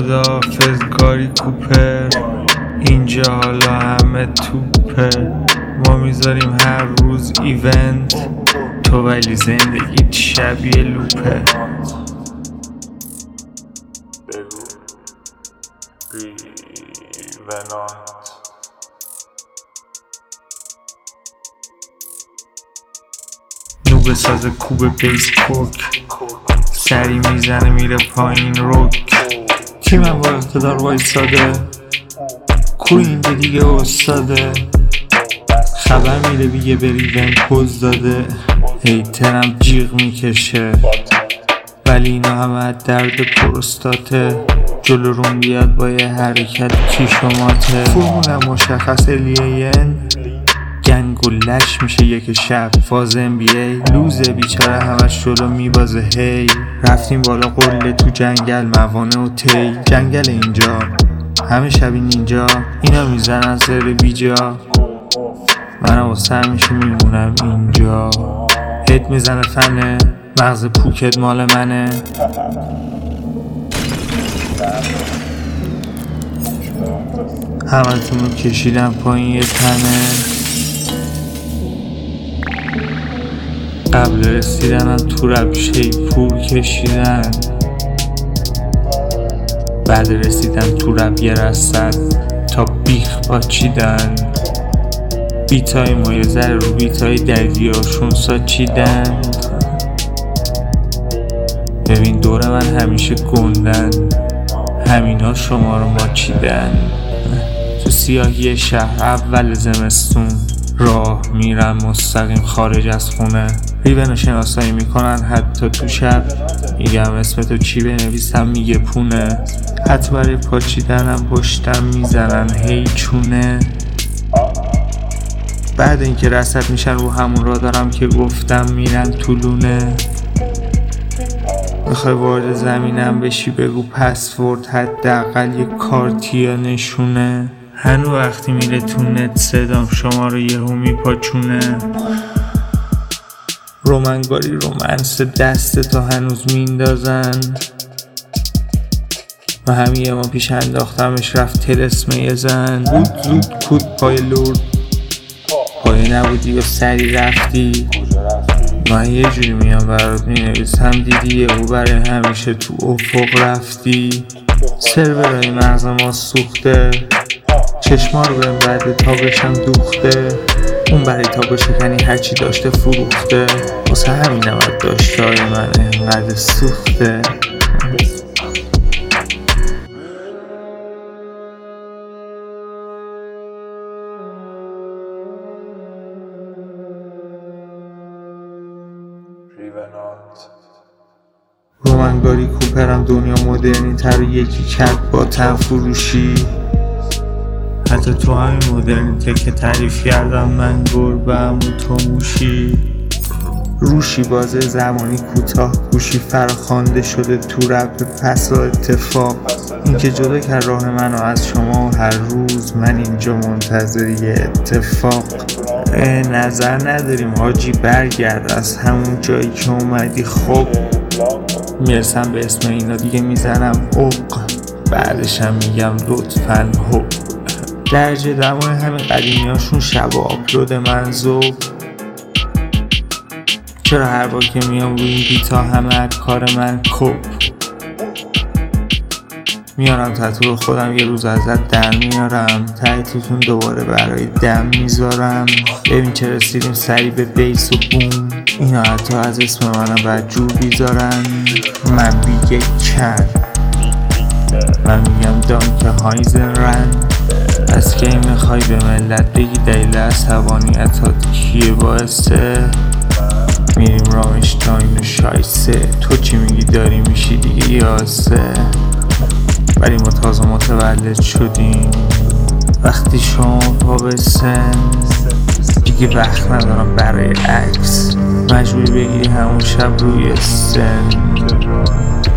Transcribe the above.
خداحافظ گاری کوپر، اینجا حالا همه توپه، ما میذاریم هر روز ایونت، تو ولی زندگیت شبیه لوپه. نوبه ساز کوب بیس کوک، سری میزنه میره پایین روک، تیمم با اقتدار وایساده، کوی اینجا دیگه استاده، خبر میده بیگه بری ون پوز داده، هیترم جیغ میکشه ولی اینا همه از درد پروستاته، جلو روم بیاد با یه حرکت کیشوماته، فرمونم مشخص لین گنگ و لش میشه یک شب، فاز NBA لوزه بیچاره همش جلو میبازه، هی رفتیم بالا قله تو جنگل، موانع و تی جنگل اینجا همه شبیه نینجا، اینا میزنن سر بیجا، منم واسه همیشه میمونم اینجا، هد میزنه فنه، مغز پوکت مال منه، همتونو کشیدم پایین یه تنه، قبل رسیدنم تو رپ شیپور کشیدن، بعد رسیدن تو رپ یه رسد تا بیخ پاچیدن، بیتای ما یه ذره رو بیتای دردیاشون ساچیدن، ببین دور من همیشه گندن، همینا شما رو ماچیدن، تو سیاهی شهر اول زمستون راه میرم مستقیم خارج از خونه، ریون شناسایی میکنن حتی تو شب، میگم اسم تو چی بنویسم میگه پونه، حتی برای پاچیدنم پشتم میزنن هی چونه، بعد اینکه رصد میشن رو همون را دارم که گفتم میرن تو لونه، میخوای وارد زمینم بشی بگو پسورد حداقل یه کارتی یا نشونه، هنو وقتی میره تو نت صدام شما رو یهو میپاچونه، رومنگاری رومنس دست تو هنوز میندازن، و همیه ما پیش انداختمش رفت تلسمه یه زن، بود زود کود پای لورد، پای نبودی و سری رفتی، من یه جوری میام برات مینویسم دیدی او برای همیشه تو افق رفتی، سرورای مغز ما سوخته، چشما رو بهم بعد تا بشم دوخته، اون برای تا بشکنی هرچی داشته فروخته، واسه همین نمد داشته های من انقدر سوخته. رومنگاری کوپرم دنیا مدرنی تر یکی کرد با تن فروشی، حتی تو همین مدرنیته که تعریف کردم من گربه‌ام و تو موشی، روشی بازه زمانی کوتاه گوشی فراخوانده شده تو رپ پس و اتفاق، این که جدا کرد راه منو از شما و هر روز من اینجا منتظر یه اتفاق، نظر نداریم حاجی برگرد از همون جایی که اومدی، خب میرسم به اسم اینا دیگه میزنم اوق، بعدشم میگم لطفاً هو، درجه دمای همین قدیمیاشون شب و آپلود من ذوق، چرا هر بار که میام روی این بیتا همه از کار من کپ، میارم تتو رو خودم یه روز ازت در میارم، تایتلتون دوباره برای دم میذارم، ببین چه رسیدیم سری به بیس و بوم، اینا حتی از اسم منم بدجور بیزارن، من بیگه کن من میگم دانک هایزن رن، از کی میخوای به ملت بگی دلیل عصبانیتات کیه باعثه، میریم رامشتاین و شایسته، تو چی میگی داری میشی دیگه یاسه، ولی ما تازه متولد شدیم، وقتی شما پا به سن دیگه وقت ندارم برای عکس، مجبوری بگیری همون شب روی سن.